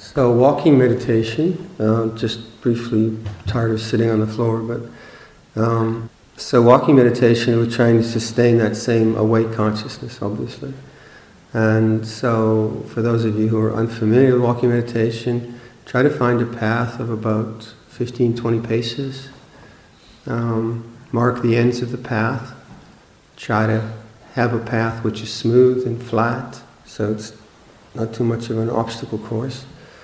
So walking meditation, just briefly, tired of sitting on the floor, but so walking meditation, we're trying to sustain that same awake consciousness, obviously. And so for those of you who are unfamiliar with walking meditation, try to find a path of about 15, 20 paces. Mark the ends of the path. Try to have a path which is smooth and flat, so it's not too much of an obstacle course.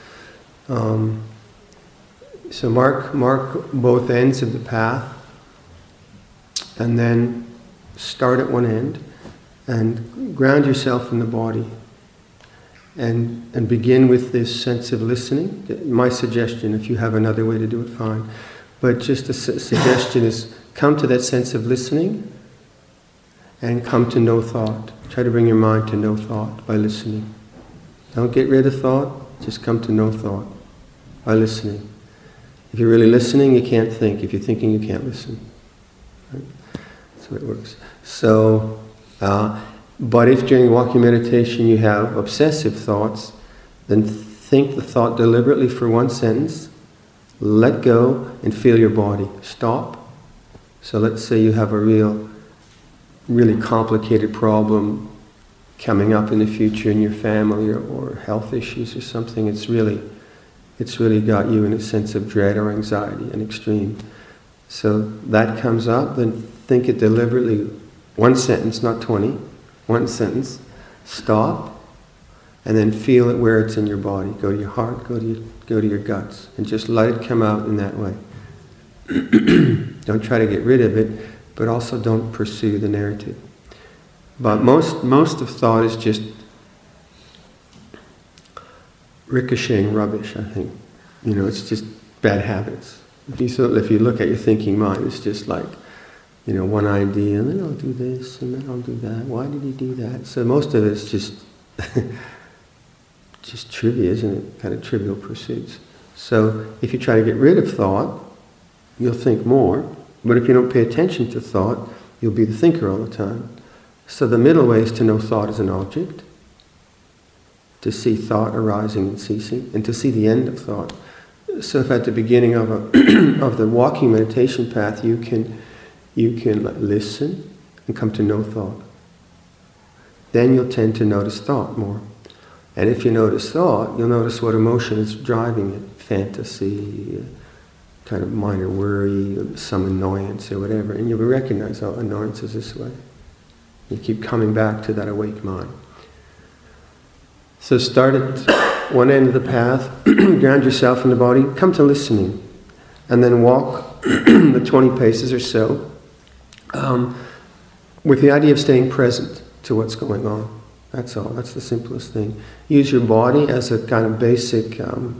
So mark both ends of the path, and then start at one end, and ground yourself in the body, and begin with this sense of listening. My suggestion, if you have another way to do it, fine. But just a suggestion is come to that sense of listening, and come to no thought. Try to bring your mind to no thought by listening. Don't get rid of thought, just come to no thought by listening. If you're really listening, you can't think. If you're thinking, you can't listen. Right? That's the way it works. So, but if during walking meditation you have obsessive thoughts, then think the thought deliberately for one sentence, let go, and feel your body. Stop. So let's say you have a really complicated problem coming up in the future in your family or health issues or something. It's really got you in a sense of dread or anxiety, an extreme. So that comes up, then think it deliberately, one sentence, not 20, one sentence, stop, and then feel it where it's in your body. Go to your heart, go to your guts, and just let it come out in that way. Don't try to get rid of it, but also don't pursue the narrative. But most of thought is just ricocheting rubbish, I think. It's just bad habits. If you look at your thinking mind, it's just like, one idea, and then I'll do this, and then I'll do that. Why did he do that? So most of it's just trivia, isn't it? Kind of trivial pursuits. So if you try to get rid of thought, you'll think more. But if you don't pay attention to thought, you'll be the thinker all the time. So the middle way is to know thought as an object, to see thought arising and ceasing, and to see the end of thought. So if at the beginning of of the walking meditation path you can listen and come to no thought, then you'll tend to notice thought more. And if you notice thought, you'll notice what emotion is driving it, fantasy, kind of minor worry, some annoyance or whatever, and you'll recognize, oh, annoyance is this way. You keep coming back to that awake mind. So start at one end of the path, ground yourself in the body, come to listening, and then walk the 20 paces or so with the idea of staying present to what's going on. That's all. That's the simplest thing. Use your body as a kind of basic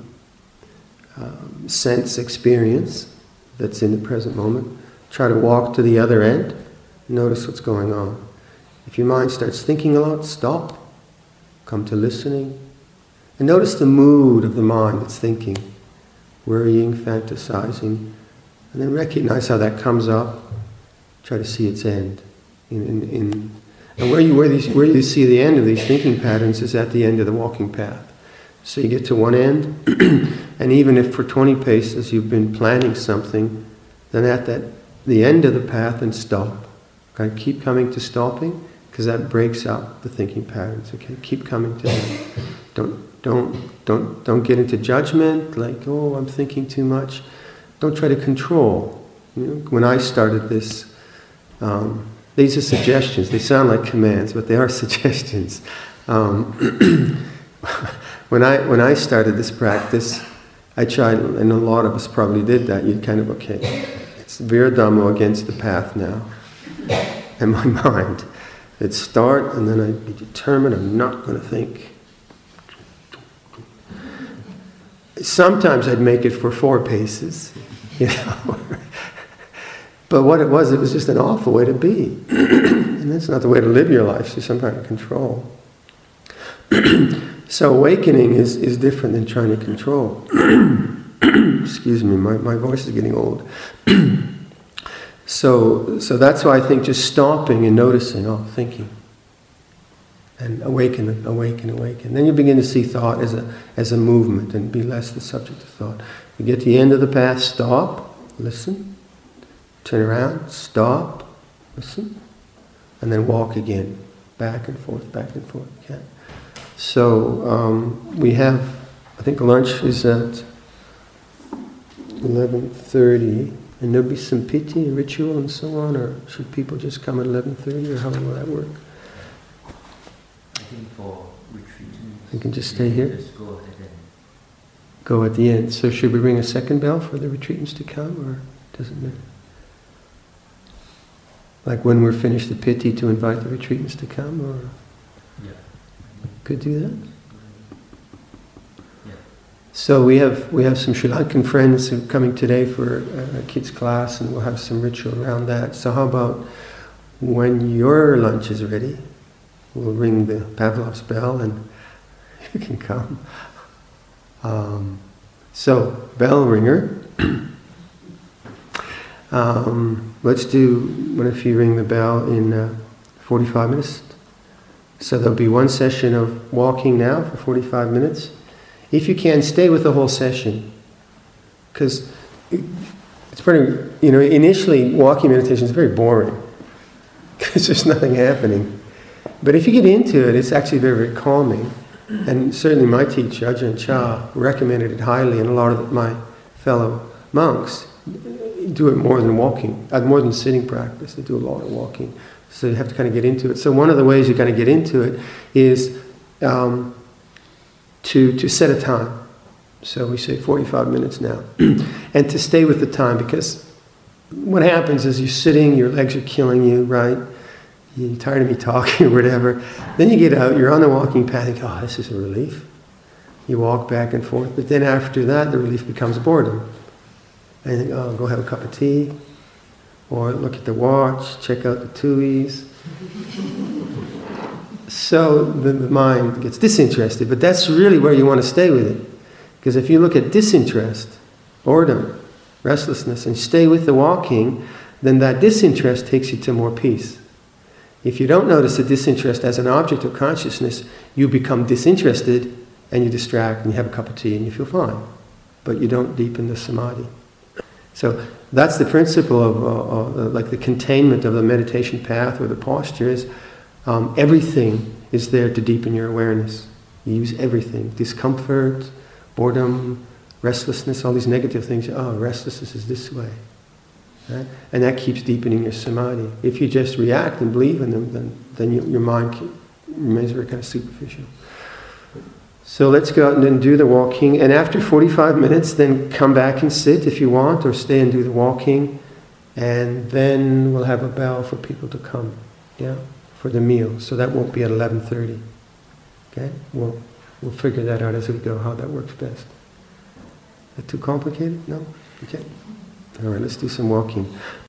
sense experience that's in the present moment. Try to walk to the other end. Notice what's going on. If your mind starts thinking a lot, stop. Come to listening. And notice the mood of the mind that's thinking. Worrying, fantasizing. And then recognize how that comes up. Try to see its end. And where you see the end of these thinking patterns is at the end of the walking path. So you get to one end, and even if for 20 paces you've been planning something, then at the end of the path, and stop. Okay, keep coming to stopping, because that breaks up the thinking patterns. Okay, keep coming to that. Don't get into judgment, like, oh, I'm thinking too much. Don't try to control. When I started this, these are suggestions. They sound like commands, but they are suggestions. When I started this practice, I tried, and a lot of us probably did that. You'd kind of, okay, it's Viradhammo against the path now. And my mind, it'd start, and then I'd be determined I'm not going to think. Sometimes I'd make it for 4 paces, But what it was just an awful way to be. And that's not the way to live your life, so some kind of control. So awakening is different than trying to control. Excuse me, my voice is getting old. So that's why I think just stopping and noticing, thinking. and awaken, awaken, awaken. Then you begin to see thought as a movement and be less the subject of thought. You get to the end of the path, stop, listen, turn around, stop, listen, and then walk again, back and forth, back and forth. Okay? So we have, I think lunch is at 11:30, and there'll be some piti and ritual and so on, or should people just come at 11:30, or how will that work? I think for retreatants, you can just stay here? Just go ahead and go at the end. So should we ring a second bell for the retreatants to come, or does it matter? Like when we're finished the piti to invite the retreatants to come, or yeah. could do that? Yeah. So we have some Sri Lankan friends who are coming today for a kids class, and we'll have some ritual around that. So how about when your lunch is ready, we'll ring the Pavlov's bell and you can come. So bell ringer. Let's do, what if you ring the bell in 45 minutes? So there'll be one session of walking now for 45 minutes. If you can, stay with the whole session. Because it's pretty, initially walking meditation is very boring. Because there's nothing happening. But if you get into it, it's actually very, very calming. And certainly my teacher, Ajahn Chah, recommended it highly, and a lot of my fellow monks do it more than walking, more than sitting practice. They do a lot of walking. So you have to kind of get into it. So one of the ways you kind of get into it is to set a time. So we say 45 minutes now. And to stay with the time, because what happens is you're sitting, your legs are killing you, right? You're tired of me talking or whatever. Then you get out, you're on the walking path, and you go, oh, this is a relief. You walk back and forth. But then after that, the relief becomes boredom. And you think, oh, go have a cup of tea, or look at the watch, check out the TUIs. So the mind gets disinterested, but that's really where you want to stay with it. Because if you look at disinterest, boredom, restlessness, and stay with the walking, then that disinterest takes you to more peace. If you don't notice the disinterest as an object of consciousness, you become disinterested and you distract and you have a cup of tea and you feel fine. But you don't deepen the samadhi. So that's the principle of like the containment of the meditation path or the posture is everything is there to deepen your awareness. You use everything. Discomfort, boredom, restlessness, all these negative things. Oh, restlessness is this way. Right? And that keeps deepening your samadhi. If you just react and believe in them, then your mind remains very kind of superficial. So let's go out and then do the walking. And after 45 minutes, then come back and sit if you want, or stay and do the walking. And then we'll have a bell for people to come, yeah, for the meal. So that won't be at 11:30. Okay? We'll figure that out as we go, how that works best. Is that too complicated? No? Okay. All right, let's do some walking.